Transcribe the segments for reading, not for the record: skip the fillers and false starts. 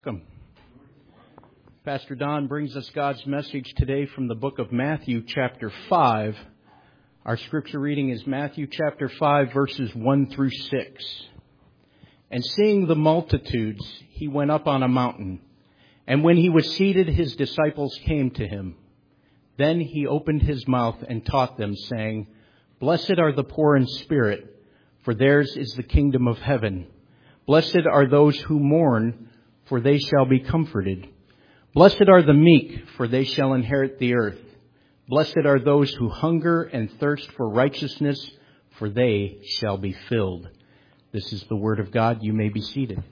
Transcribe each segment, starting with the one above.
Welcome. Pastor Don brings us God's message today from the book of Matthew, chapter 5. Our scripture reading is Matthew chapter 5, verses 1 through 6. And seeing the multitudes, he went up on a mountain. And when he was seated, his disciples came to him. Then he opened his mouth and taught them, saying, Blessed are the poor in spirit, for theirs is the kingdom of heaven. Blessed are those who mourn, for they shall be comforted. Blessed are the meek, for they shall inherit the earth. Blessed are those who hunger and thirst for righteousness, for they shall be filled. This is the word of God. You may be seated.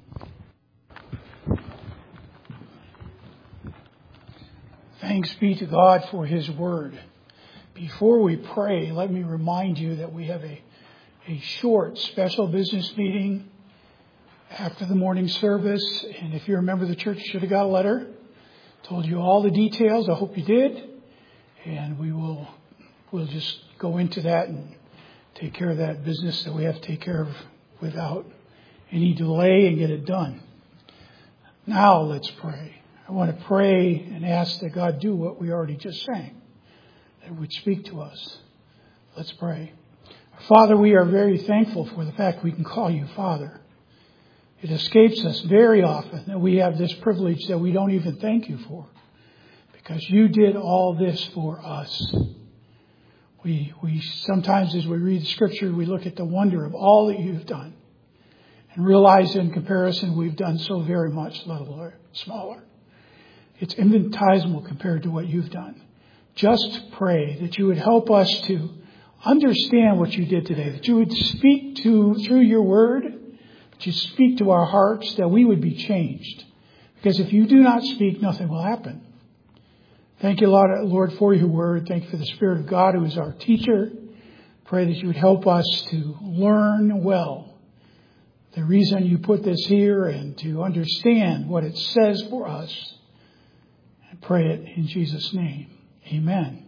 Thanks be to God for His word. Before we pray, let me remind you that we have a short special business meeting after the morning service. And if you're a member of the church, you should have got a letter. Told you all the details. I hope you did. And we'll just go into that and take care of that business that we have to take care of without any delay and get it done. Now let's pray. I want to pray and ask that God do what we already just sang, that it would speak to us. Let's pray. Father, we are very thankful for the fact we can call you Father. It escapes us very often that we have this privilege that we don't even thank you for, because you did all this for us. We sometimes, as we read the scripture, we look at the wonder of all that you've done and realize in comparison we've done so very much littler, smaller. It's infinitesimal compared to what you've done. Just pray that you would help us to understand what you did today, that you would speak through your word, that you speak to our hearts, that we would be changed. Because if you do not speak, nothing will happen. Thank you, Lord, for your word. Thank you for the Spirit of God who is our teacher. Pray that you would help us to learn well the reason you put this here and to understand what it says for us. And pray it in Jesus' name. Amen.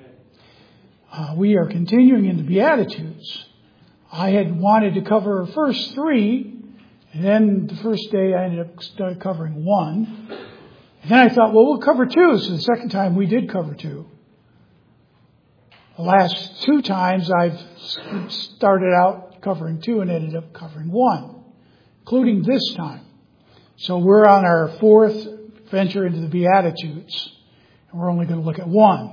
We are continuing in the Beatitudes. I had wanted to cover first 3, and then the first day I ended up covering 1. And then I thought, well, we'll cover 2. So the second time we did cover 2. The last 2 times I've started out covering 2 and ended up covering 1, including this time. So we're on our 4th venture into the Beatitudes, and we're only going to look at 1.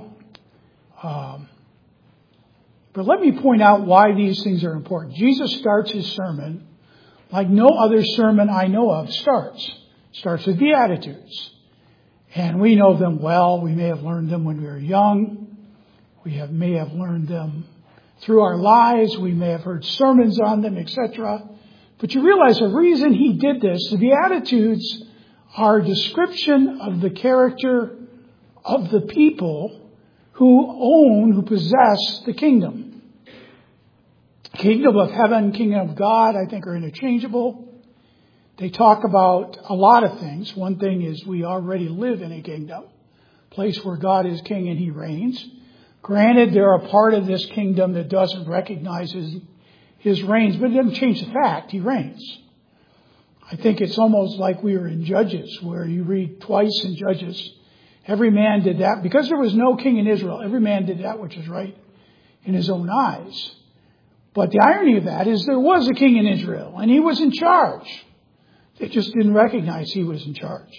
But let me point out why these things are important. Jesus starts his sermon like no other sermon I know of starts. Starts with Beatitudes. And we know them well. We may have learned them when we were young. We may have learned them through our lives. We may have heard sermons on them, etc. But you realize the reason he did this, the Beatitudes are a description of the character of the people who possess the kingdom. Kingdom of heaven, kingdom of God, I think are interchangeable. They talk about a lot of things. One thing is we already live in a kingdom, a place where God is king and he reigns. Granted, they're a part of this kingdom that doesn't recognize his reigns, but it doesn't change the fact he reigns. I think it's almost like we were in Judges, where you read twice in Judges, every man did that. Because there was no king in Israel, every man did that which is right in his own eyes. But the irony of that is there was a king in Israel, and he was in charge. They just didn't recognize he was in charge.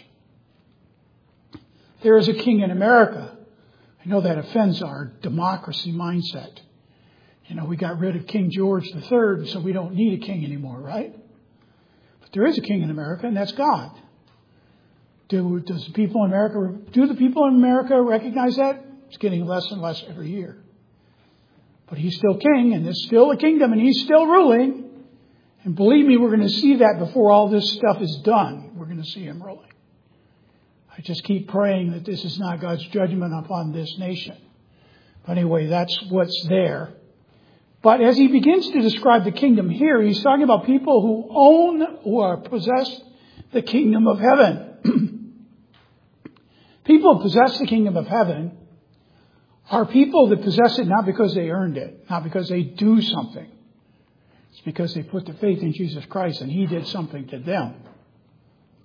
There is a king in America. I know that offends our democracy mindset. We got rid of King George III, so we don't need a king anymore, right? But there is a king in America, and that's God. Do the people in America recognize that? It's getting less and less every year. But he's still king, and there's still a kingdom, and he's still ruling. And believe me, we're going to see that before all this stuff is done. We're going to see him ruling. I just keep praying that this is not God's judgment upon this nation. But anyway, that's what's there. But as he begins to describe the kingdom here, he's talking about people who possess the kingdom of heaven. People who possess the kingdom of heaven are people that possess it not because they earned it, not because they do something. It's because they put their faith in Jesus Christ and he did something to them.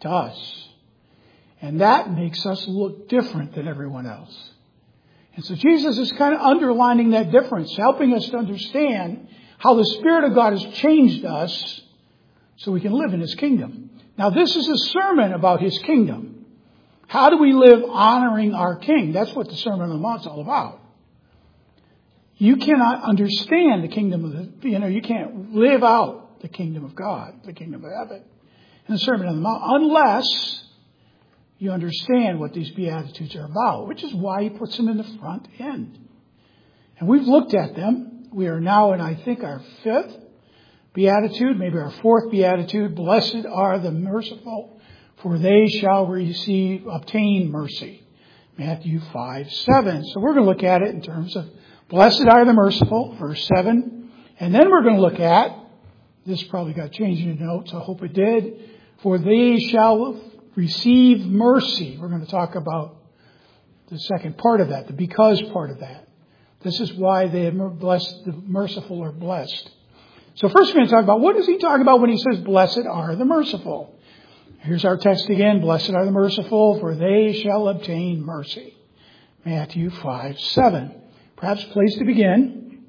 to us. And that makes us look different than everyone else. And so Jesus is kind of underlining that difference, helping us to understand how the Spirit of God has changed us so we can live in His kingdom. Now, this is a sermon about His kingdom. How do we live honoring our King? That's what the Sermon on the Mount is all about. You cannot understand the kingdom of you can't live out the kingdom of God, the kingdom of heaven, in the Sermon on the Mount, unless you understand what these Beatitudes are about, which is why He puts them in the front end. And we've looked at them. We are now in, I think, our 5th Beatitude, maybe our 4th Beatitude. Blessed are the merciful, for they shall obtain mercy. Matthew 5:7. So we're going to look at it in terms of blessed are the merciful, verse 7. And then we're going to look at, this probably got changed in your notes, I hope it did, for they shall receive mercy. We're going to talk about the second part of that, the because part of that. This is why the merciful are blessed. So first we're going to talk about, what is he talking about when he says, blessed are the merciful? Here's our text again. Blessed are the merciful, for they shall obtain mercy. Matthew 5:7. Perhaps a place to begin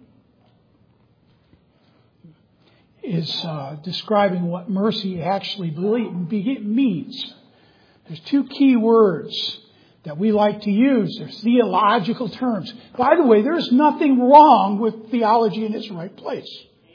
is describing what mercy actually means. There's 2 key words that we like to use. They're theological terms. By the way, there's nothing wrong with theology in its right place.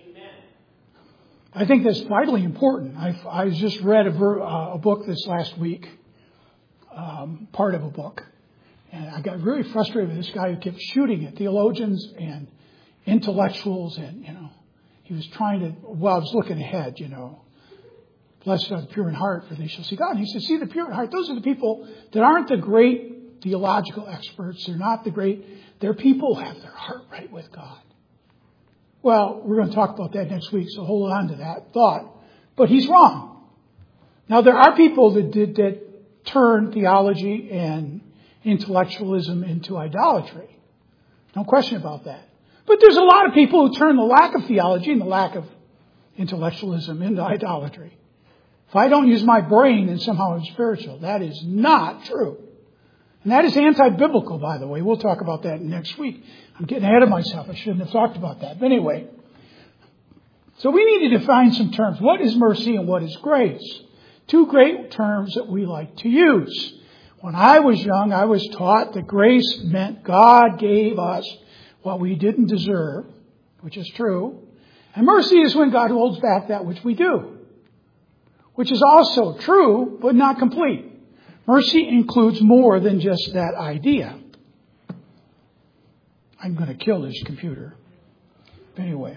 I think that's vitally important. I just read a book this last week, part of a book. And I got really frustrated with this guy who kept shooting at theologians and intellectuals. And, he was trying to, I was looking ahead, blessed are the pure in heart, for they shall see God. And he said, see, the pure in heart, those are the people that aren't the great theological experts. They're not the great, they're people who have their heart right with God. Well, we're going to talk about that next week, so hold on to that thought. But he's wrong. Now, there are people that turn theology and intellectualism into idolatry. No question about that. But there's a lot of people who turn the lack of theology and the lack of intellectualism into idolatry. If I don't use my brain, then somehow I'm spiritual. That is not true. And that is anti-biblical, by the way. We'll talk about that next week. I'm getting ahead of myself. I shouldn't have talked about that. But anyway, so we need to define some terms. What is mercy and what is grace? 2 great terms that we like to use. When I was young, I was taught that grace meant God gave us what we didn't deserve, which is true. And mercy is when God holds back that which we do, which is also true, but not complete. Mercy includes more than just that idea. I'm going to kill this computer. Anyway,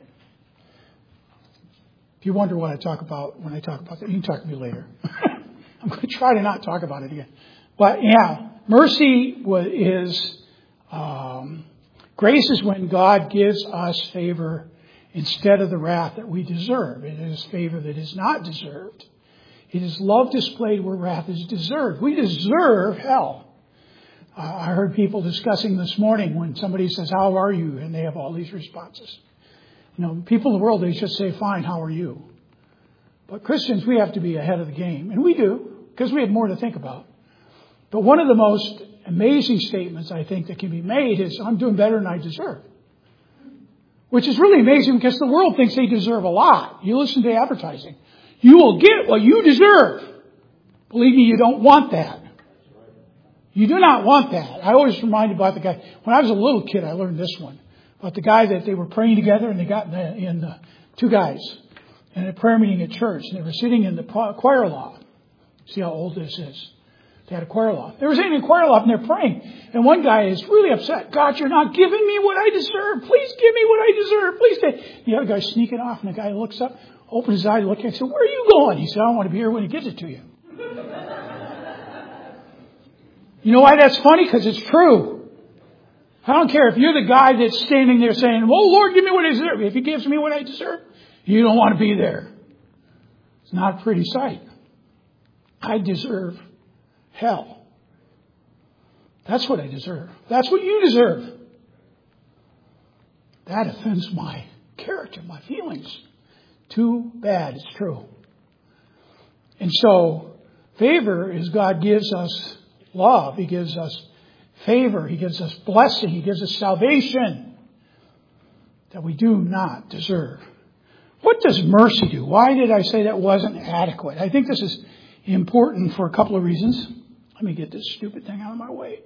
if you wonder what I talk about when I talk about that, you can talk to me later. I'm going to try to not talk about it again. But yeah, mercy is, grace is when God gives us favor instead of the wrath that we deserve. It is favor that is not deserved. It is love displayed where wrath is deserved. We deserve hell. I heard people discussing this morning when somebody says, how are you? And they have all these responses. People in the world, they just say, fine, how are you? But Christians, we have to be ahead of the game. And we do, because we have more to think about. But one of the most amazing statements, I think, that can be made is, I'm doing better than I deserve. Which is really amazing because the world thinks they deserve a lot. You listen to advertising. You will get what you deserve. Believe me, you don't want that. You do not want that. I always reminded about the guy. When I was a little kid, I learned this one. About the guy that they were praying together and they got in the 2 guys in a prayer meeting at church. And they were sitting in the choir loft. See how old this is. They had a choir loft. They were sitting in a choir loft and they're praying. And one guy is really upset. God, you're not giving me what I deserve. Please give me what I deserve. Please give. The other guy's sneaking off and the guy looks up, opens his eyes, looking and said, where are you going? He said, I don't want to be here when he gives it to you. You know why that's funny? Because it's true. I don't care if you're the guy that's standing there saying, oh, Lord, give me what I deserve. If He gives me what I deserve, you don't want to be there. It's not a pretty sight. I deserve hell. That's what I deserve. That's what you deserve. That offends my character, my feelings. Too bad, it's true. And so Favor is God gives us love. He gives us favor. He gives us blessing. He gives us salvation that we do not deserve. What does mercy do? Why did I say that wasn't adequate? I think this is important for a couple of reasons. Let me get this stupid thing out of my way.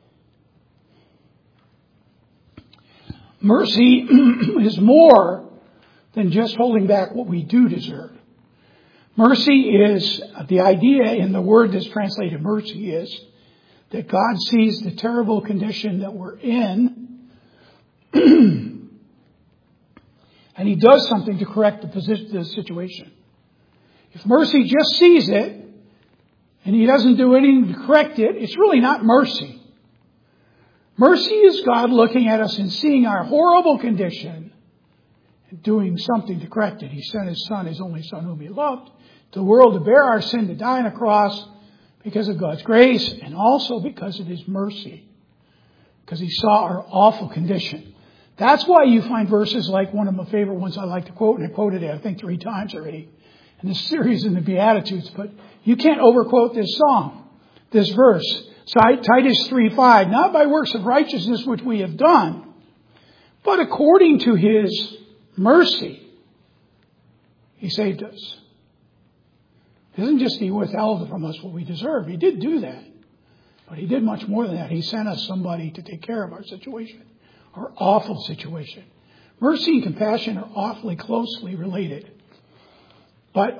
Mercy is more than just holding back what we do deserve. Mercy is, the idea in the word that's translated mercy is that God sees the terrible condition that we're in and He does something to correct the situation. If mercy just sees it and He doesn't do anything to correct it, it's really not mercy. Mercy is God looking at us and seeing our horrible condition and doing something to correct it. He sent His Son, His only Son whom He loved, to the world to bear our sin, to die on a cross because of God's grace and also because of His mercy. Because He saw our awful condition. That's why you find verses like one of my favorite ones I like to quote, and I quoted it I think 3 times already in this series in the Beatitudes, but you can't overquote this verse. Titus 3:5, not by works of righteousness which we have done, but according to His mercy, He saved us. It isn't just He withheld from us what we deserve. He did do that. But He did much more than that. He sent us somebody to take care of our situation, our awful situation. Mercy and compassion are awfully closely related. But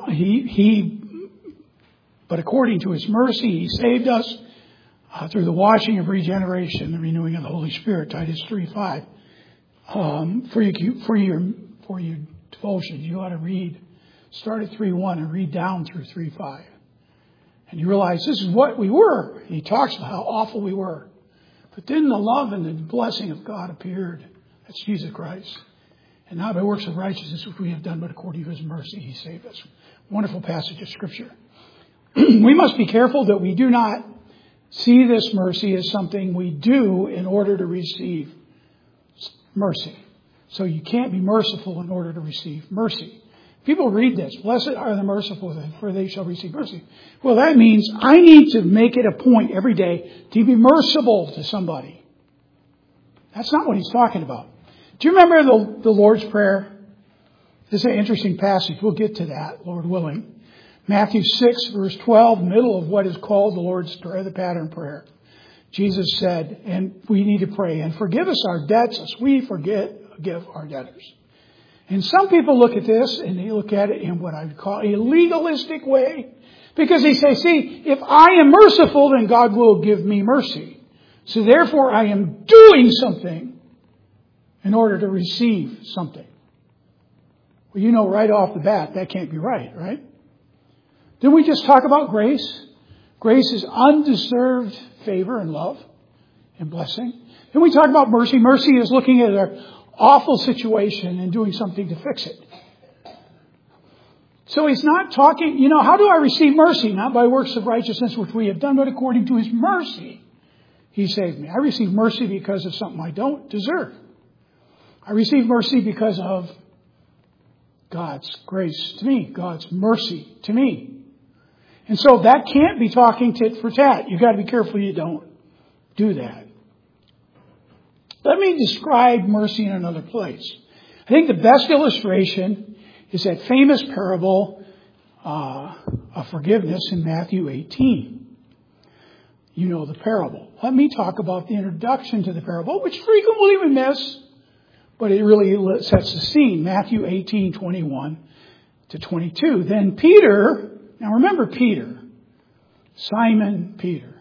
but according to His mercy, He saved us through the washing of regeneration, the renewing of the Holy Spirit, Titus 3:5. For your devotion, you ought to start at 3:1 and read down through 3:5. And you realize this is what we were. He talks about how awful we were. But then the love and the blessing of God appeared. That's Jesus Christ. And not by works of righteousness which we have done, but according to His mercy, He saved us. Wonderful passage of Scripture. We must be careful that we do not see this mercy as something we do in order to receive mercy. So you can't be merciful in order to receive mercy. People read this, blessed are the merciful, for they shall receive mercy. Well, that means I need to make it a point every day to be merciful to somebody. That's not what he's talking about. Do you remember the Lord's Prayer? This is an interesting passage. We'll get to that, Lord willing. Matthew 6, verse 12, middle of what is called the Lord's Prayer, the pattern prayer. Jesus said, and we need to pray, and forgive us our debts as we forgive our debtors. And some people look at this and they look at it in what I would call a legalistic way. Because they say, see, if I am merciful, then God will give me mercy. So therefore I am doing something in order to receive something. Well, you know right off the bat that can't be right, right? Didn't we just talk about grace? Grace is undeserved favor and love and blessing. Then we talk about mercy. Mercy is looking at our awful situation and doing something to fix it. So he's not talking, how do I receive mercy? Not by works of righteousness which we have done, but according to His mercy, He saved me. I receive mercy because of something I don't deserve. I receive mercy because of God's grace to me, God's mercy to me. And so that can't be talking tit for tat. You've got to be careful you don't do that. Let me describe mercy in another place. I think the best illustration is that famous parable of forgiveness in Matthew 18. You know the parable. Let me talk about the introduction to the parable, which frequently we miss, but it really sets the scene. Matthew 18, 21 to 22. Then Peter, now remember Peter, Simon Peter.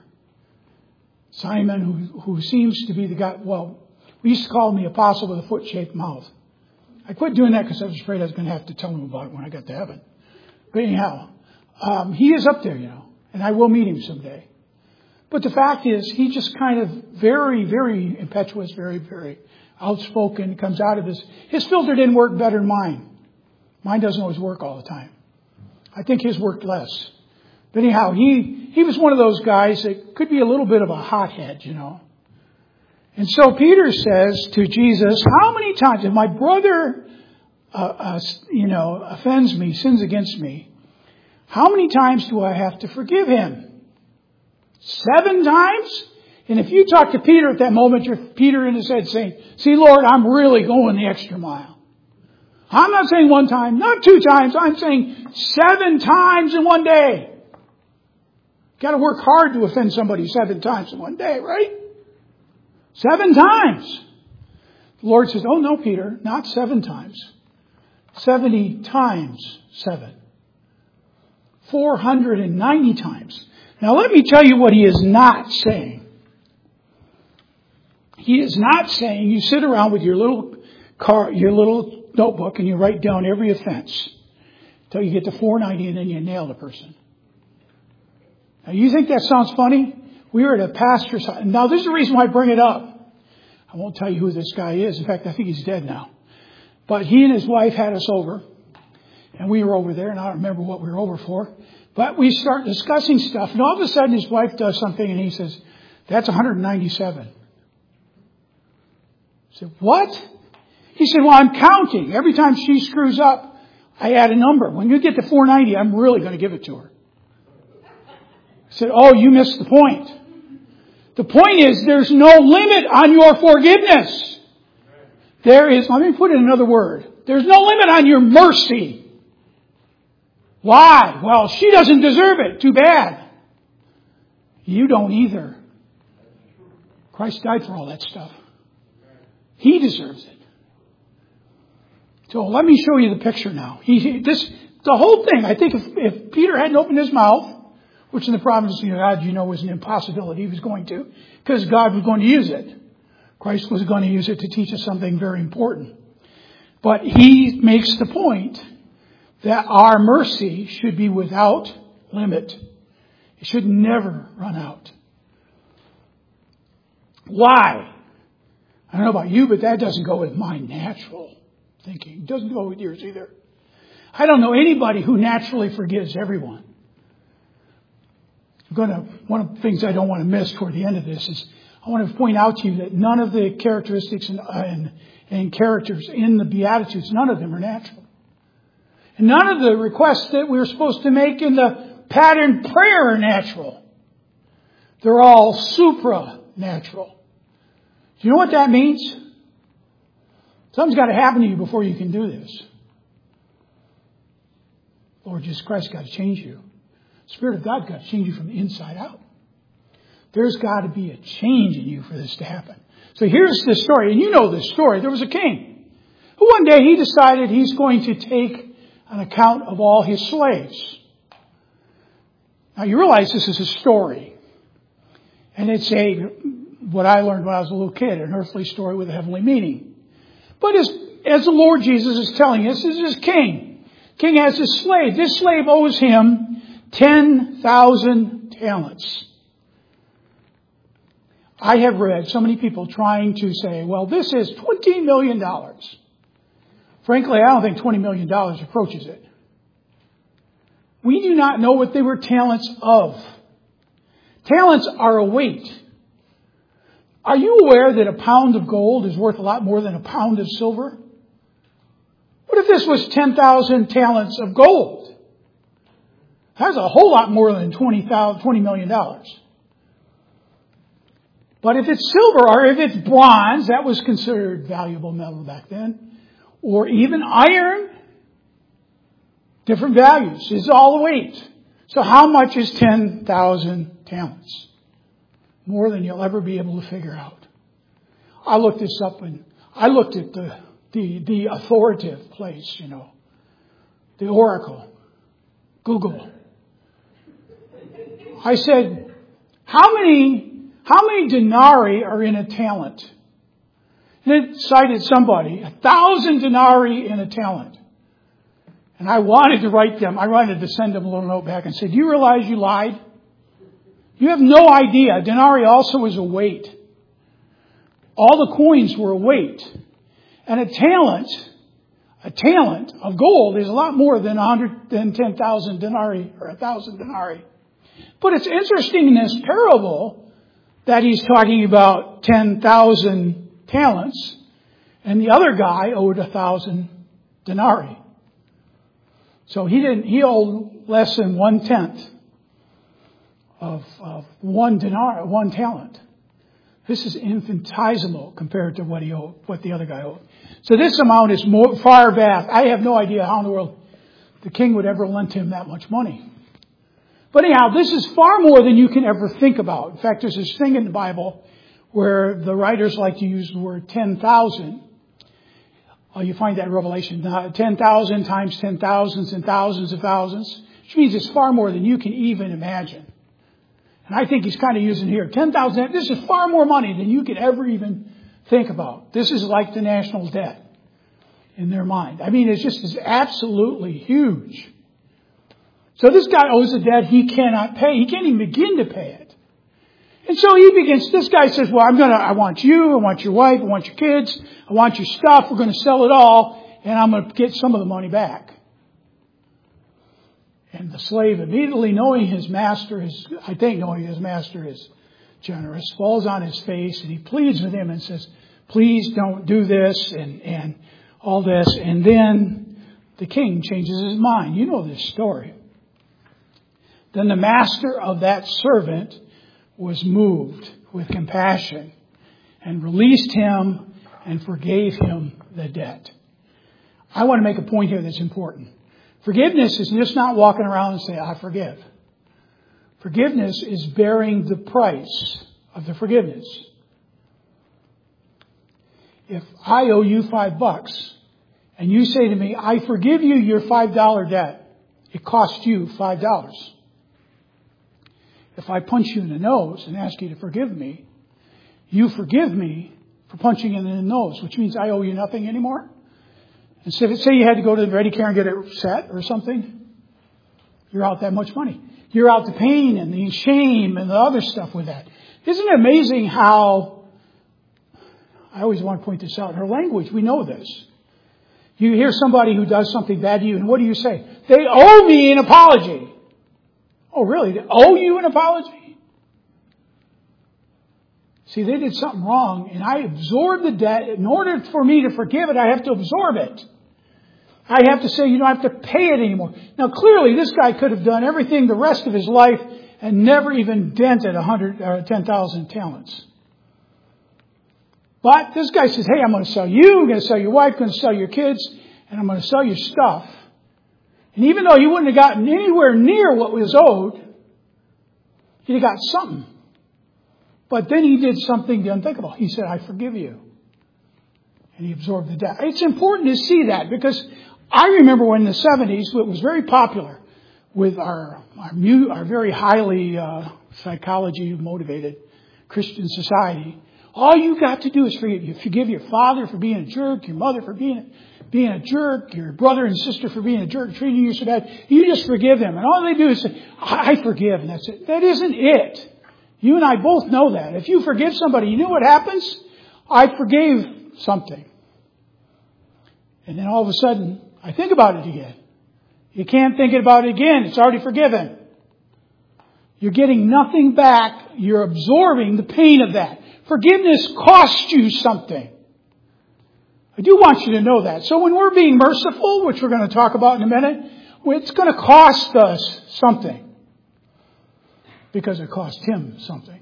Simon who seems to be the guy, we used to call him the apostle with a foot-shaped mouth. I quit doing that because I was afraid I was going to have to tell him about it when I got to heaven. But anyhow, he is up there, and I will meet him someday. But the fact is, he's just kind of very, very impetuous, very, very outspoken. Comes out of his filter didn't work better than mine. Mine doesn't always work all the time. I think his worked less. But anyhow, he was one of those guys that could be a little bit of a hothead, And so Peter says to Jesus, how many times, if my brother, offends me, sins against me, How many times do I have to forgive him? 7 times? And if you talk to Peter at that moment, you're Peter in his head saying, see, Lord, I'm really going the extra mile. I'm not saying 1 time, not 2 times. I'm saying 7 times in one day. Got to work hard to offend somebody 7 times in one day, right? 7 times. The Lord says, oh no, Peter, not 7 times. 70 times 7. 490 times. Now let me tell you what he is not saying. He is not saying you sit around with your little notebook and you write down every offense until you get to 490 and then you nail the person. Now you think that sounds funny? We were at a pastor's house. Now this is the reason why I bring it up. I won't tell you who this guy is. In fact, I think he's dead now. But he and his wife had us over. And we were over there, and I don't remember what we were over for. But we start discussing stuff, and all of a sudden his wife does something, and he says, that's 197. I said, what? He said, well, I'm counting. Every time she screws up, I add a number. When you get to 490, I'm really going to give it to her. I said, oh, you missed the point. The point is there's no limit on your forgiveness. There is, let me put it in another word. There's no limit on your mercy. Why? Well, she doesn't deserve it. Too bad. You don't either. Christ died for all that stuff. He deserves it. So let me show you the picture now. The whole thing, I think if Peter hadn't opened his mouth, which in the providence of God, was an impossibility, he was going to, because God was going to use it. Christ was going to use it to teach us something very important. But he makes the point that our mercy should be without limit. It should never run out. Why? I don't know about you, but that doesn't go with my natural thinking. It doesn't go with yours either. I don't know anybody who naturally forgives everyone. One of the things I don't want to miss toward the end of this is I want to point out to you that none of the characteristics and characters in the Beatitudes, none of them are natural. And none of the requests that we're supposed to make in the pattern prayer are natural. They're all supranatural. Do you know what that means? Something's got to happen to you before you can do this. Lord Jesus Christ got to change you. The Spirit of God got to change you from the inside out. There's got to be a change in you for this to happen. So here's the story. And you know this story. There was a king who one day he decided he's going to take an account of all his slaves. Now you realize this is a story. And it's what I learned when I was a little kid, an earthly story with a heavenly meaning. But as the Lord Jesus is telling us, this is king. King has a slave. This slave owes him 10,000 talents. I have read so many people trying to say, well, this is $20 million. Frankly, I don't think $20 million approaches it. We do not know what they were talents of. Talents are a weight. Are you aware that a pound of gold is worth a lot more than a pound of silver? What if this was 10,000 talents of gold? That's a whole lot more than $20 million. But if it's silver or if it's bronze, that was considered valuable metal back then, or even iron, different values. It's all the weight. So how much is 10,000 talents? More than you'll ever be able to figure out. I looked this up and I looked at the authoritative place, the Oracle, Google. I said, how many denarii are in a talent? And it cited somebody, 1,000 denarii in a talent. And I wanted to write them. I wanted to send them a little note back and say, do you realize you lied? You have no idea. A denarii also is a weight. All the coins were a weight. And a talent of gold is a lot more than 10,000 denarii or 1,000 denarii. But it's interesting in this parable that he's talking about 10,000 talents and the other guy owed 1,000 denarii. So he owed less than 1/10 of one talent. This is infinitesimal compared to what the other guy owed. So this amount is far vast. I have no idea how in the world the king would ever lend him that much money. But anyhow, this is far more than you can ever think about. In fact, there's this thing in the Bible where the writers like to use the word 10,000. You find that in Revelation. 10,000 times 10,000s and thousands of thousands, which means it's far more than you can even imagine. And I think he's kind of using here 10,000. This is far more money than you could ever even think about. This is like the national debt in their mind. I mean, it's absolutely huge. So this guy owes a debt he cannot pay. He can't even begin to pay it. And so this guy says, well, I want you, I want your wife, I want your kids, I want your stuff, we're going to sell it all, and I'm going to get some of the money back. And the slave, immediately knowing his master is generous, falls on his face, and he pleads with him and says, please don't do this, and all this. And then the king changes his mind. You know this story. Then the master of that servant was moved with compassion and released him and forgave him the debt. I want to make a point here that's important. Forgiveness is just not walking around and saying, I forgive. Forgiveness is bearing the price of the forgiveness. If I owe you $5 and you say to me, I forgive you your $5 debt, it cost you $5. If I punch you in the nose and ask you to forgive me, you forgive me for punching in the nose, which means I owe you nothing anymore. And so say you had to go to the Ready Care and get it set or something, you're out that much money. You're out the pain and the shame and the other stuff with that. Isn't it amazing how, I always want to point this out, her language, we know this. You hear somebody who does something bad to you, and what do you say? They owe me an apology. Oh, really? They owe you an apology? See, they did something wrong, and I absorbed the debt. In order for me to forgive it, I have to absorb it. I have to say, you don't have to pay it anymore. Now, clearly, this guy could have done everything the rest of his life and never even dented 10,000 talents. But this guy says, hey, I'm going to sell you, I'm going to sell your wife, I'm going to sell your kids, and I'm going to sell your stuff. And even though he wouldn't have gotten anywhere near what was owed, he'd have got something. But then he did something unthinkable. He said, I forgive you. And he absorbed the debt. It's important to see that because I remember when in the 70s, it was very popular with our very highly psychology motivated Christian society. All you got to do is forgive. You forgive your father for being a jerk, your mother for being a jerk, your brother and sister for being a jerk, treating you so bad. You just forgive them. And all they do is say, I forgive, and that's it. That isn't it. You and I both know that. If you forgive somebody, you know what happens? I forgave something. And then all of a sudden, I think about it again. You can't think about it again. It's already forgiven. You're getting nothing back. You're absorbing the pain of that. Forgiveness costs you something. I do want you to know that. So when we're being merciful, which we're going to talk about in a minute, it's going to cost us something. Because it cost him something.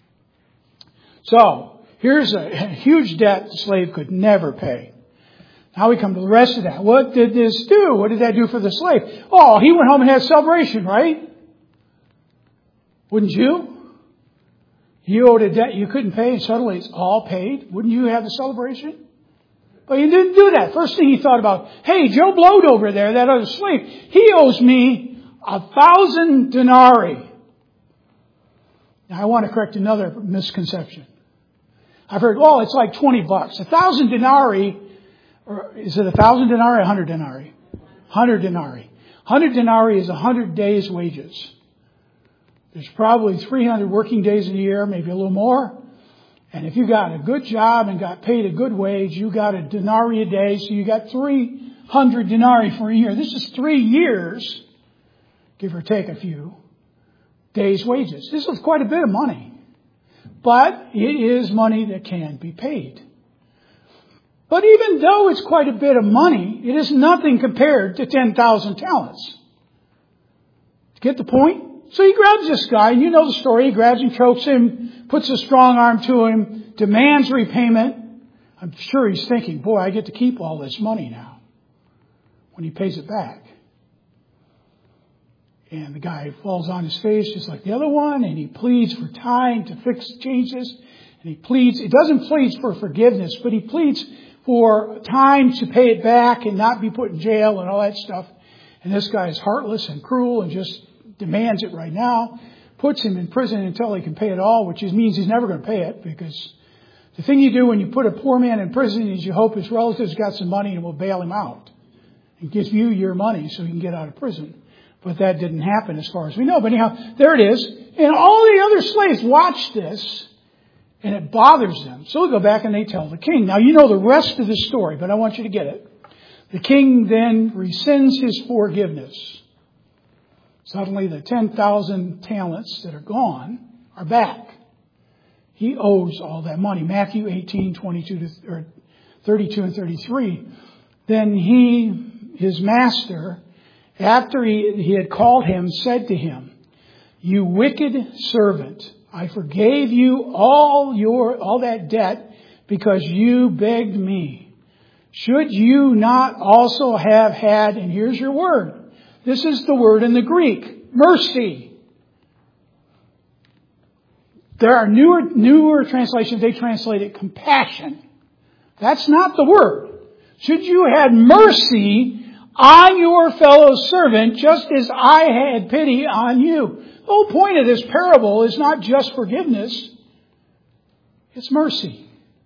So, here's a huge debt the slave could never pay. Now we come to the rest of that. What did this do? What did that do for the slave? Oh, he went home and had a celebration, right? Wouldn't you? You owed a debt you couldn't pay and suddenly it's all paid. Wouldn't you have a celebration? But he didn't do that. First thing he thought about, hey, Joe Blow over there, that other slave, he owes me 1,000 denarii. Now, I want to correct another misconception. I've heard, it's like $20. 1,000 denarii, or is it 1,000 denarii or 100 denarii? 100 denarii. 100 denarii is 100 days' wages. There's probably 300 working days in a year, maybe a little more. And if you got a good job and got paid a good wage, you got a denarii a day, so you got 300 denarii for a year. This is 3 years, give or take a few, days' wages. This is quite a bit of money. But it is money that can be paid. But even though it's quite a bit of money, it is nothing compared to 10,000 talents. Get the point? So he grabs this guy, and you know the story. He grabs him, chokes him, puts a strong arm to him, demands repayment. I'm sure he's thinking, boy, I get to keep all this money now when he pays it back. And the guy falls on his face just like the other one, and he pleads for time to change this. And he doesn't plead for forgiveness, but he pleads for time to pay it back and not be put in jail and all that stuff. And this guy is heartless and cruel and just demands it right now, puts him in prison until he can pay it all, which means he's never going to pay it, because the thing you do when you put a poor man in prison is you hope his relatives got some money and will bail him out and give you your money so he can get out of prison. But that didn't happen as far as we know. But anyhow, there it is. And all the other slaves watch this, and it bothers them. So they go back and they tell the king. Now, you know the rest of the story, but I want you to get it. The king then rescinds his forgiveness. Suddenly the 10,000 talents that are gone are back. He owes all that money. Matthew 18, 32 and 33. Then his master, after he had called him, said to him, "You wicked servant, I forgave you all that debt because you begged me. Should you not also have had," and here's your word. This is the word in the Greek, mercy. There are newer translations, they translate it compassion. That's not the word. Should you had mercy on your fellow servant, just as I had pity on you. The whole point of this parable is not just forgiveness. It's mercy.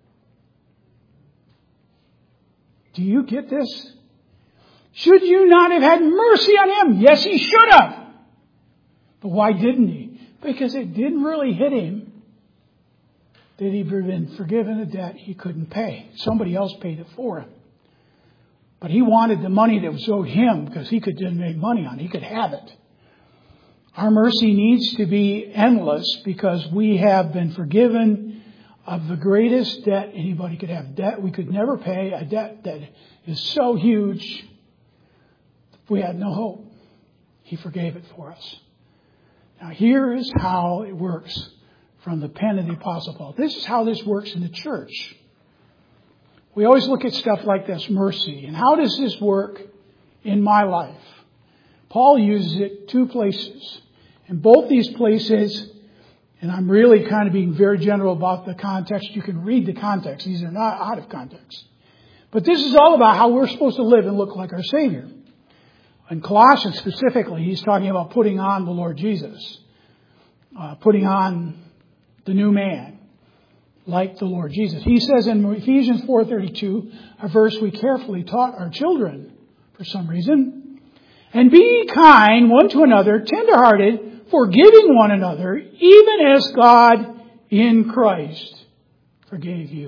Do you get this? Should you not have had mercy on him? Yes, he should have. But why didn't he? Because it didn't really hit him that he'd been forgiven a debt he couldn't pay. Somebody else paid it for him. But he wanted the money that was owed him because he could then make money on it. He could have it. Our mercy needs to be endless because we have been forgiven of the greatest debt anybody could have. Debt we could never pay, a debt that is so huge we had no hope. He forgave it for us. Now here is how it works from the pen of the Apostle Paul. This is how this works in the church. We always look at stuff like this, mercy. And how does this work in my life? Paul uses it 2 places. In both these places, and I'm really kind of being very general about the context. You can read the context. These are not out of context. But this is all about how we're supposed to live and look like our Savior. In Colossians specifically, he's talking about putting on the Lord Jesus. Putting on the new man, like the Lord Jesus. He says in Ephesians 4:32, a verse we carefully taught our children for some reason, "And be kind one to another, tenderhearted, forgiving one another, even as God in Christ forgave you."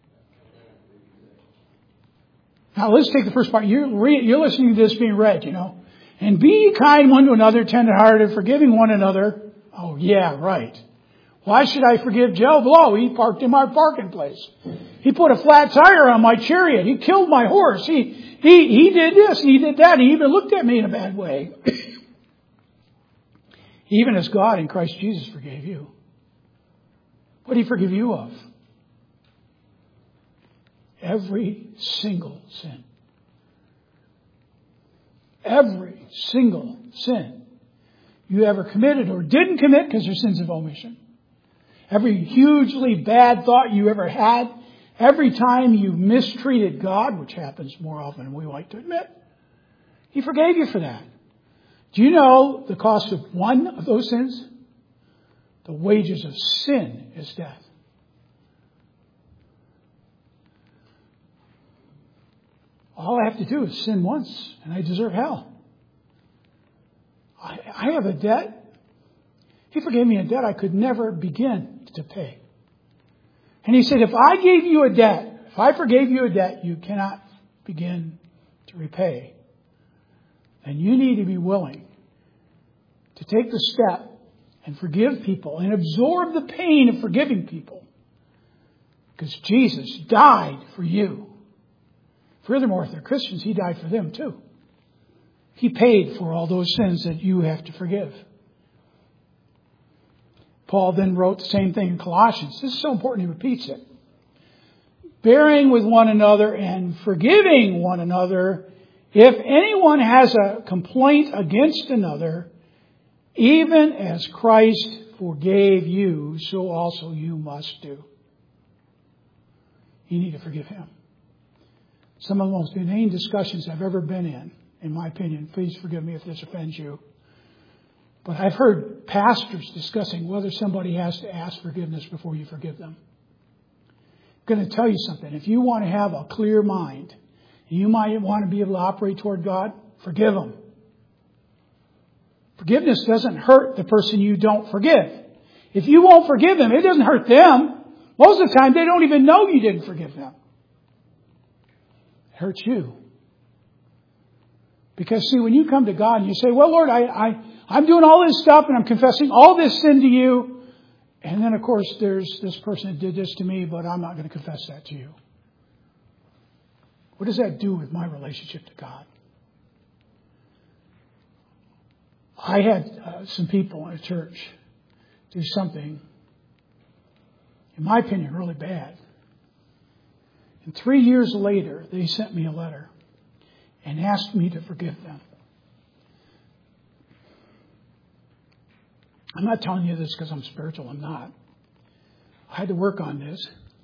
Now let's take the first part. You're listening to this being read, you know. "And be kind one to another, tenderhearted, forgiving one another." Oh yeah, right. Why should I forgive Joe Blow? He parked in my parking place. He put a flat tire on my chariot. He killed my horse. He did this and he did that. He even looked at me in a bad way. Even as God in Christ Jesus forgave you. What did he forgive you of? Every single sin. Every single sin you ever committed or didn't commit, because they're sins of omission. Every hugely bad thought you ever had. Every time you mistreated God, which happens more often than we like to admit. He forgave you for that. Do you know the cost of one of those sins? The wages of sin is death. All I have to do is sin once, and I deserve hell. I have a debt. He forgave me a debt I could never begin to pay. And he said, if I gave you a debt, if I forgave you a debt you cannot begin to repay, then you need to be willing to take the step and forgive people and absorb the pain of forgiving people. Because Jesus died for you. Furthermore, if they're Christians, he died for them too. He paid for all those sins that you have to forgive. Paul then wrote the same thing in Colossians. This is so important he repeats it. Bearing with one another and forgiving one another. If anyone has a complaint against another, even as Christ forgave you, so also you must do. You need to forgive him. Some of the most inane discussions I've ever been in my opinion. Please forgive me if this offends you. But I've heard pastors discussing whether somebody has to ask forgiveness before you forgive them. I'm going to tell you something. If you want to have a clear mind, you might want to be able to operate toward God, forgive them. Forgiveness doesn't hurt the person you don't forgive. If you won't forgive them, it doesn't hurt them. Most of the time, they don't even know you didn't forgive them. It hurts you. Because, see, when you come to God and you say, well, Lord, I'm doing all this stuff and I'm confessing all this sin to you. And then, of course, there's this person that did this to me, but I'm not going to confess that to you. What does that do with my relationship to God? I had some people in a church do something, in my opinion, really bad. And 3 years later, they sent me a letter and asked me to forgive them. I'm not telling you this because I'm spiritual. I'm not. I had to work on this.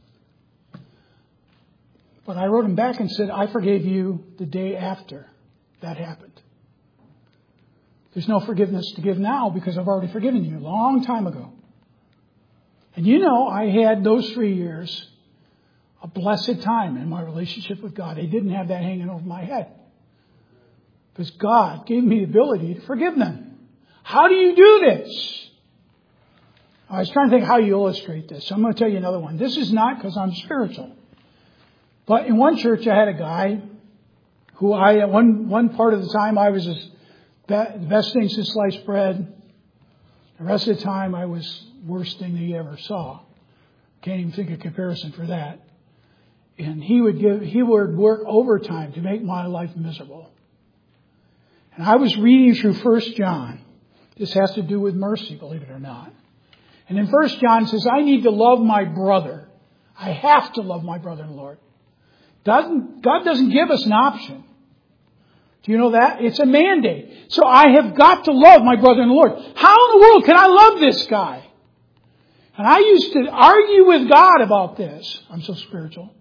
But I wrote them back and said, I forgave you the day after that happened. There's no forgiveness to give now because I've already forgiven you a long time ago. And you know, I had those 3 years a blessed time in my relationship with God. I didn't have that hanging over my head. Because God gave me the ability to forgive them. How do you do this? I was trying to think how you illustrate this. So I'm going to tell you another one. This is not because I'm spiritual. But in one church I had a guy who one part of the time I was the best thing since sliced bread. The rest of the time I was worst thing that he ever saw. Can't even think of comparison for that. And he would work overtime to make my life miserable. And I was reading through 1 John. This has to do with mercy, believe it or not. And in 1 John it says, I need to love my brother. I have to love my brother in the Lord. God doesn't give us an option. Do you know that? It's a mandate. So I have got to love my brother in the Lord. How in the world can I love this guy? And I used to argue with God about this. I'm so spiritual.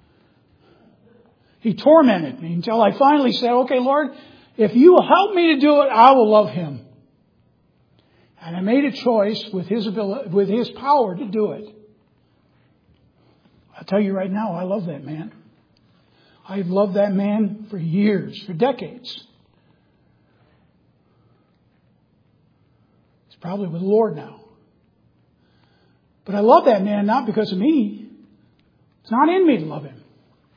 He tormented me until I finally said, okay, Lord, if you will help me to do it, I will love him. And I made a choice with his ability, with his power to do it. I'll tell you right now, I love that man. I've loved that man for years, for decades. He's probably with the Lord now. But I love that man not because of me. It's not in me to love him.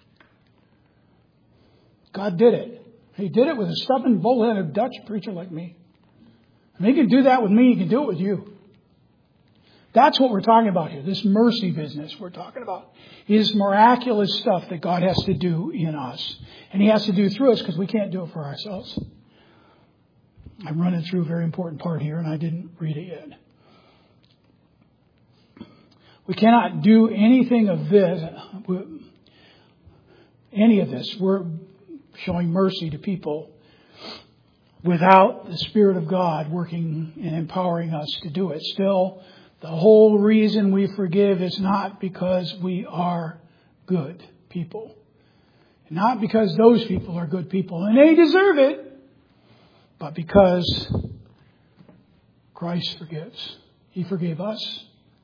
God did it. He did it with a stubborn, bull-headed Dutch preacher like me. And he can do that with me. He can do it with you. That's what we're talking about here. This mercy business we're talking about is miraculous stuff that God has to do in us. And he has to do through us because we can't do it for ourselves. I'm running through a very important part here and I didn't read it yet. We cannot do anything of this, any of this. We're showing mercy to people without the Spirit of God working and empowering us to do it. Still, the whole reason we forgive is not because we are good people. Not because those people are good people and they deserve it, but because Christ forgives. He forgave us.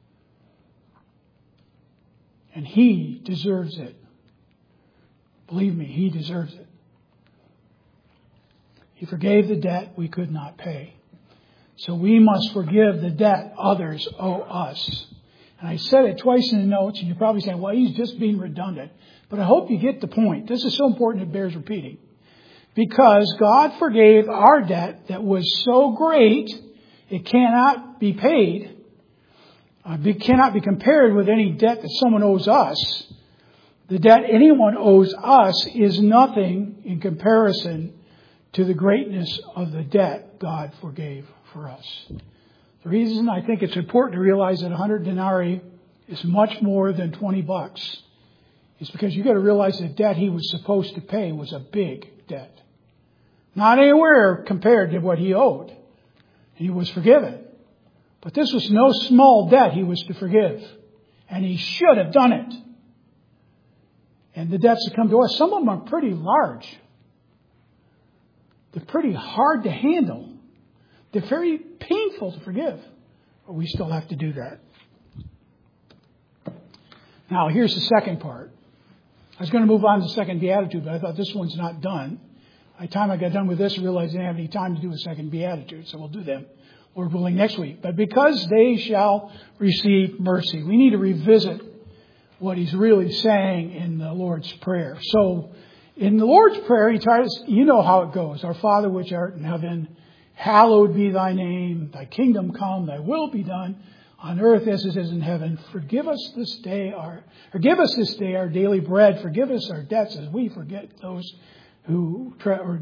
And He deserves it. Believe me, He deserves it. He forgave the debt we could not pay. So we must forgive the debt others owe us. And I said it twice in the notes, and you're probably saying, well, he's just being redundant. But I hope you get the point. This is so important it bears repeating. Because God forgave our debt that was so great, it cannot be paid. It cannot be compared with any debt that someone owes us. The debt anyone owes us is nothing in comparison to the greatness of the debt God forgave for us. The reason I think it's important to realize that 100 denarii is much more than $20 is because you've got to realize the debt he was supposed to pay was a big debt. Not anywhere compared to what he owed. He was forgiven. But this was no small debt he was to forgive. And he should have done it. And the debts that come to us, some of them are pretty large. They're pretty hard to handle. They're very painful to forgive. But we still have to do that. Now, here's the second part. I was going to move on to the second beatitude, but I thought this one's not done. By the time I got done with this, I realized I didn't have any time to do a second beatitude, so we'll do them, Lord willing, next week. But because they shall receive mercy, we need to revisit what he's really saying in the Lord's Prayer. So, in the Lord's Prayer, he tries, you know how it goes. Our Father which art in heaven, hallowed be thy name. Thy kingdom come, thy will be done on earth as it is in heaven. Give us this day our daily bread. Forgive us our debts as we forget those who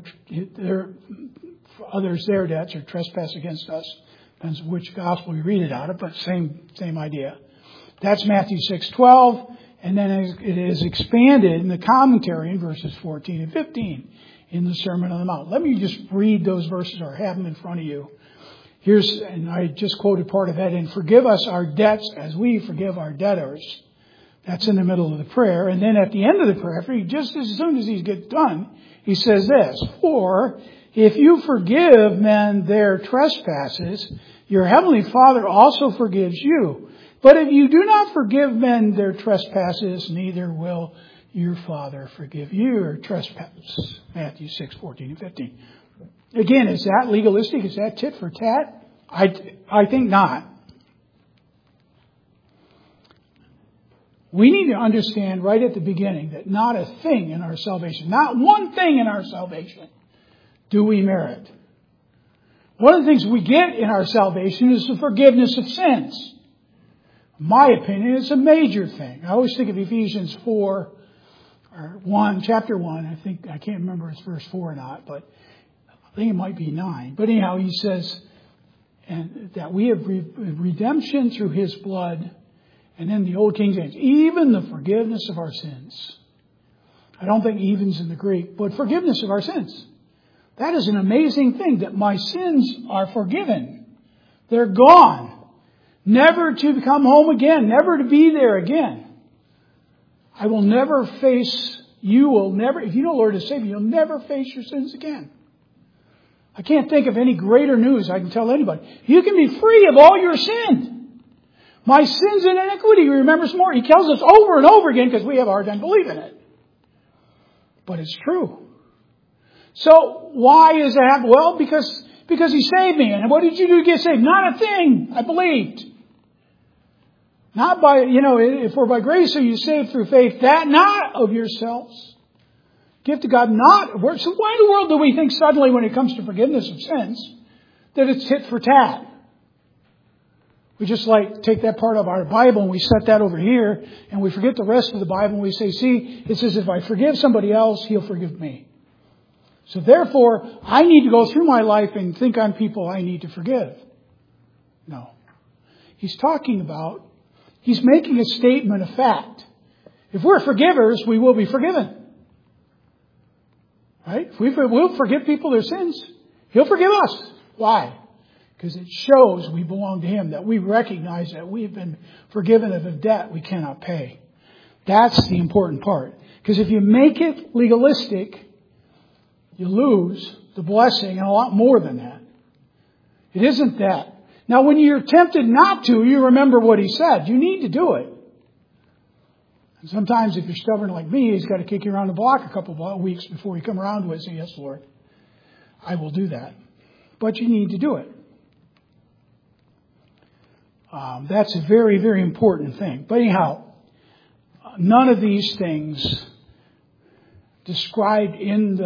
others their debts or trespass against us. Depends which gospel you read it out of, but same idea. That's Matthew 6:12, and then it is expanded in the commentary in verses 14 and 15 in the Sermon on the Mount. Let me just read those verses or have them in front of you. And I just quoted part of that, and forgive us our debts as we forgive our debtors. That's in the middle of the prayer. And then at the end of the prayer, just as soon as he gets done, he says this, for if you forgive men their trespasses, your heavenly Father also forgives you. But if you do not forgive men their trespasses, neither will your Father forgive your trespasses. Matthew 6:14 and 15. Again, is that legalistic? Is that tit for tat? I think not. We need to understand right at the beginning that not a thing in our salvation, not one thing in our salvation, do we merit. One of the things we get in our salvation is the forgiveness of sins. In my opinion, it's a major thing. I always think of Ephesians 4, or 1, chapter 1. I can't remember if it's verse 4 or not, but I think it might be 9. But anyhow, he says and that we have redemption through his blood. And then the Old King James, even the forgiveness of our sins. I don't think even's in the Greek, but forgiveness of our sins. That is an amazing thing, that my sins are forgiven. They're gone. Never to come home again, never to be there again. I will never face, if you know Lord and Savior, you'll never face your sins again. I can't think of any greater news I can tell anybody. You can be free of all your sin. My sins and iniquity, he remembers more. He tells us over and over again because we have a hard time believing it. But it's true. So why is that? Well, because he saved me. And what did you do to get saved? Not a thing. I believed. Not by, if we're by grace are you saved through faith, that not of yourselves. Gift to God, not. So why in the world do we think suddenly when it comes to forgiveness of sins that it's tit for tat? We just take that part of our Bible and we set that over here and we forget the rest of the Bible and we say, see, it says if I forgive somebody else, he'll forgive me. So therefore, I need to go through my life and think on people I need to forgive. No. He's making a statement of fact. If we're forgivers, we will be forgiven. Right? If we'll forgive people their sins, he'll forgive us. Why? Because it shows we belong to him, that we recognize that we've been forgiven of a debt we cannot pay. That's the important part. Because if you make it legalistic, you lose the blessing and a lot more than that. It isn't that. Now, when you're tempted not to, you remember what he said. You need to do it. And sometimes if you're stubborn like me, he's got to kick you around the block a couple of weeks before you come around to it and say, yes, Lord, I will do that. But you need to do it. That's a very, very important thing. But anyhow, none of these things described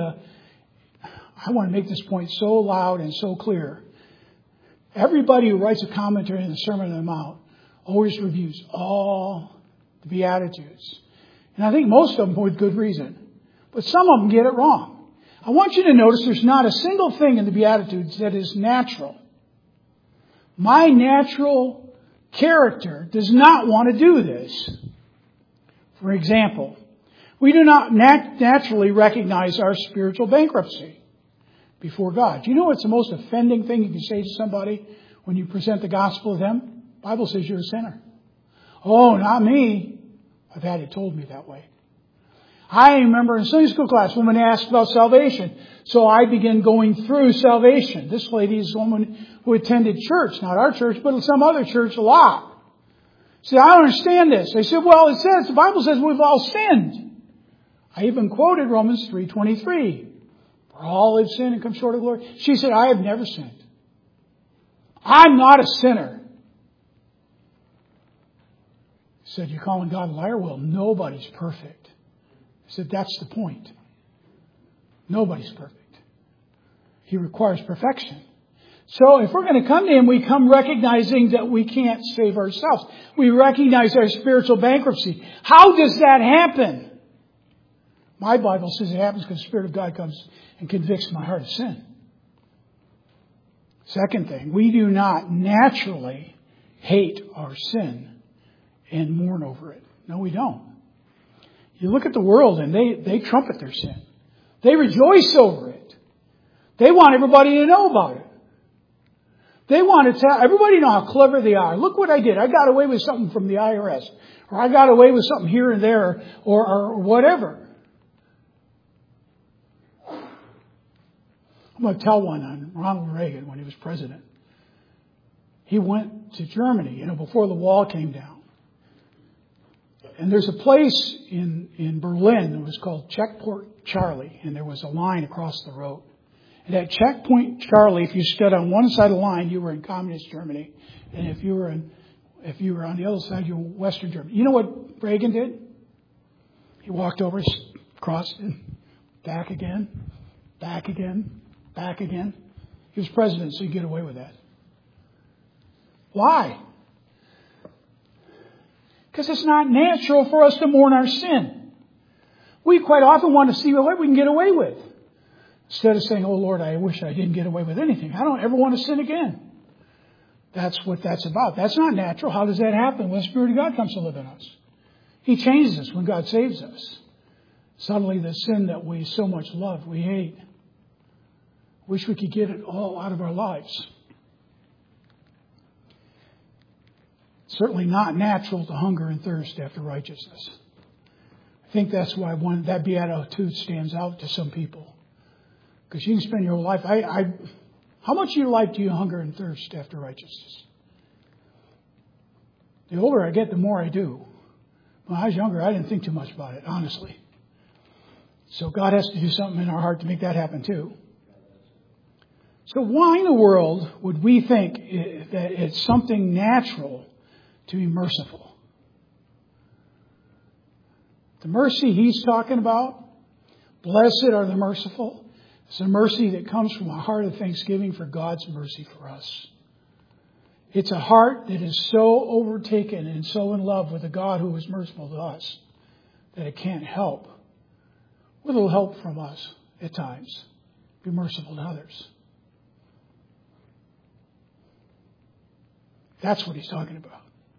I want to make this point so loud and so clear. Everybody who writes a commentary on the Sermon on the Mount always reviews all the Beatitudes. And I think most of them with good reason. But some of them get it wrong. I want you to notice there's not a single thing in the Beatitudes that is natural. My natural character does not want to do this. For example, we do not naturally recognize our spiritual bankruptcy before God. Do you know what's the most offending thing you can say to somebody when you present the gospel to them? The Bible says you're a sinner. Oh, not me. I've had it told me that way. I remember in Sunday school class, woman asked about salvation. So I began going through salvation. This lady is a woman who attended church, not our church, but some other church a lot. She said, I don't understand this. I said, well, it says, the Bible says we've all sinned. I even quoted Romans 3:23. For all have sinned and come short of glory. She said, I have never sinned. I'm not a sinner. I said, you're calling God a liar? Well, nobody's perfect. I said, that's the point. Nobody's perfect. He requires perfection. So if we're going to come to Him, we come recognizing that we can't save ourselves. We recognize our spiritual bankruptcy. How does that happen? My Bible says it happens because the Spirit of God comes and convicts my heart of sin. Second thing, we do not naturally hate our sin and mourn over it. No, we don't. You look at the world and they trumpet their sin. They rejoice over it. They want everybody to know about it. They want to tell everybody know how clever they are. Look what I did. I got away with something from the IRS. Or I got away with something here and there or whatever. I'm going to tell one on Ronald Reagan when he was president. He went to Germany, before the wall came down. And there's a place in Berlin that was called Checkpoint Charlie, and there was a line across the road. And at Checkpoint Charlie, if you stood on one side of the line, you were in communist Germany, and if you were on the other side, you were in Western Germany. You know what Reagan did? He walked over, crossed, and back again, back again, back again. He was president, so you get away with that. Why? Because it's not natural for us to mourn our sin. We quite often want to see what we can get away with. Instead of saying, oh Lord, I wish I didn't get away with anything. I don't ever want to sin again. That's what that's about. That's not natural. How does that happen when the Spirit of God comes to live in us? He changes us when God saves us. Suddenly the sin that we so much love, we hate. Wish we could get it all out of our lives. Certainly not natural to hunger and thirst after righteousness. I think that's why that beatitude stands out to some people. Because you can spend your whole life. How much of your life do you hunger and thirst after righteousness? The older I get, the more I do. When I was younger, I didn't think too much about it, honestly. So God has to do something in our heart to make that happen too. So why in the world would we think that it's something natural to be merciful? The mercy He's talking about, blessed are the merciful. It's a mercy that comes from a heart of thanksgiving for God's mercy for us. It's a heart that is so overtaken and so in love with a God who is merciful to us that it can't help, with a little help from us at times, be merciful to others. That's what He's talking about.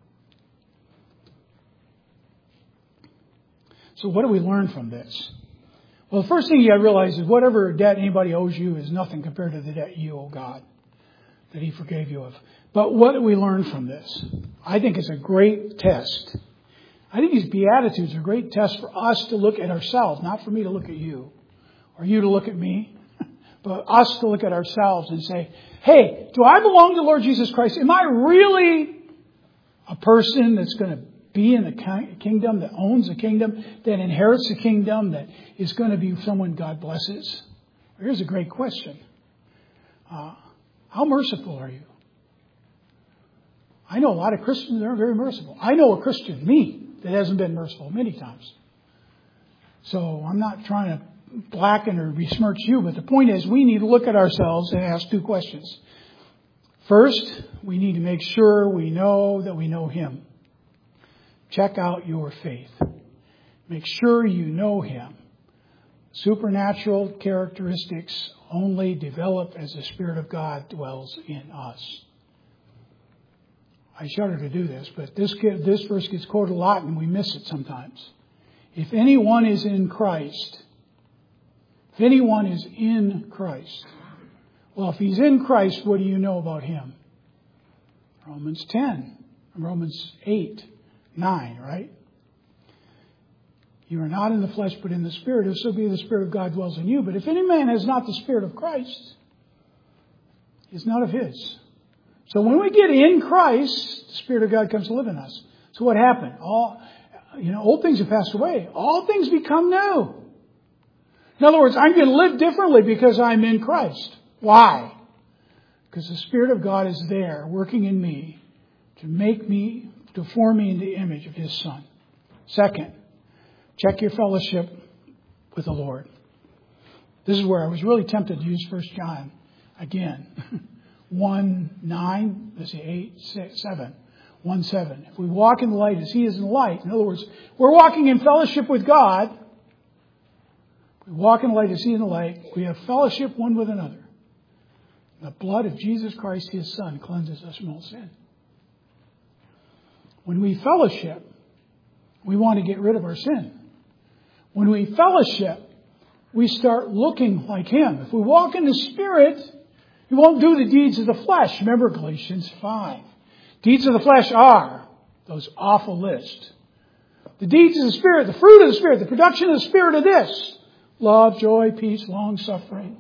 So what do we learn from this? Well, the first thing you got to realize is whatever debt anybody owes you is nothing compared to the debt you owe God that He forgave you of. But what do we learn from this? I think it's a great test. I think these Beatitudes are a great test for us to look at ourselves, not for me to look at you or you to look at me, but us to look at ourselves and say, hey, do I belong to Lord Jesus Christ? Am I really a person that's going to be in the kingdom, that owns the kingdom, that inherits the kingdom, that is going to be someone God blesses? Here's a great question. How merciful are you? I know a lot of Christians that are very merciful. I know a Christian, me, that hasn't been merciful many times. So I'm not trying to blacken or besmirch you, but the point is we need to look at ourselves and ask two questions. First, we need to make sure we know that we know Him. Check out your faith. Make sure you know Him. Supernatural characteristics only develop as the Spirit of God dwells in us. I shudder to do this, but this verse gets quoted a lot and we miss it sometimes. If anyone is in Christ, well, if he's in Christ, what do you know about him? Romans 10, Romans 8, 9, right? You are not in the flesh, but in the Spirit. If so be the Spirit of God dwells in you. But if any man has not the Spirit of Christ, he is not of his. So when we get in Christ, the Spirit of God comes to live in us. So what happened? Old things have passed away. All things become new. In other words, I'm going to live differently because I'm in Christ. Why? Because the Spirit of God is there working in me to form me in the image of His Son. Second, check your fellowship with the Lord. This is where I was really tempted to use 1 John again. 1:9, let's see, 8:7. 1:7. If we walk in the light as He is in the light, in other words, we're walking in fellowship with God. We walk in the light as He is in the light. We have fellowship one with another. The blood of Jesus Christ, His Son, cleanses us from all sin. When we fellowship, we want to get rid of our sin. When we fellowship, we start looking like Him. If we walk in the Spirit, we won't do the deeds of the flesh. Remember Galatians 5. Deeds of the flesh are those awful lists. The deeds of the Spirit, the fruit of the Spirit, the production of the Spirit are this: love, joy, peace, long-suffering.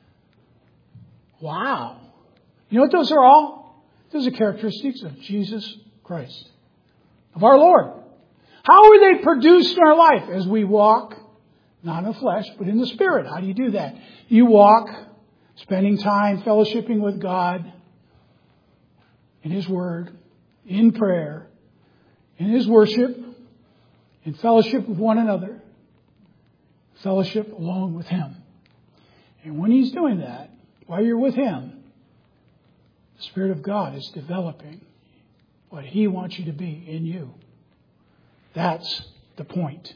Wow. You know what those are all? Those are characteristics of Jesus Christ, of our Lord. How are they produced in our life? As we walk, not in the flesh, but in the Spirit. How do you do that? You walk, spending time fellowshipping with God in His Word, in prayer, in His worship, in fellowship with one another, fellowship along with Him. And when He's doing that, while you're with Him, the Spirit of God is developing what He wants you to be in you. That's the point.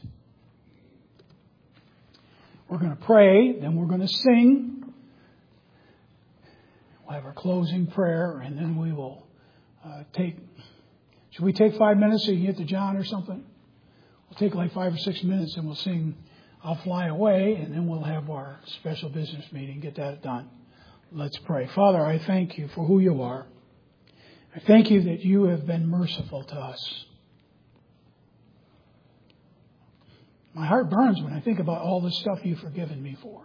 We're going to pray, then we're going to sing. We'll have our closing prayer, and then we will should we take 5 minutes so you can get to John or something? We'll take like 5 or 6 minutes and we'll sing I'll Fly Away, and then we'll have our special business meeting, get that done. Let's pray. Father, I thank You for who You are. I thank You that You have been merciful to us. My heart burns when I think about all the stuff You've forgiven me for.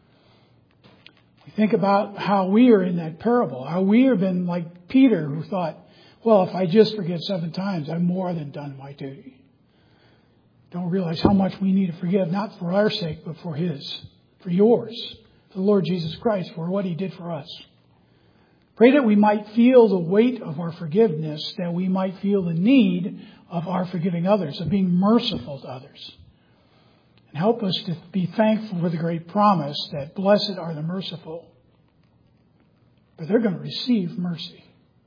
We think about how we are in that parable, how we have been like Peter, who thought, well, if I just forgive 7 times, I've more than done my duty. Don't realize how much we need to forgive, not for our sake, but for His, for Yours, for the Lord Jesus Christ, for what He did for us. Pray that we might feel the weight of our forgiveness, that we might feel the need of our forgiving others, of being merciful to others. And help us to be thankful for the great promise that blessed are the merciful, for they're going to receive mercy.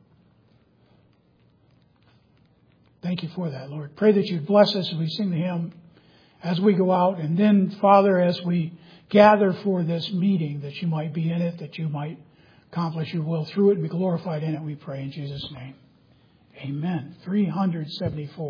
Thank You for that, Lord. Pray that You'd bless us as we sing the hymn, as we go out. And then, Father, as we gather for this meeting, that You might be in it, that You might accomplish Your will through it and be glorified in it, we pray in Jesus' name. Amen. 374.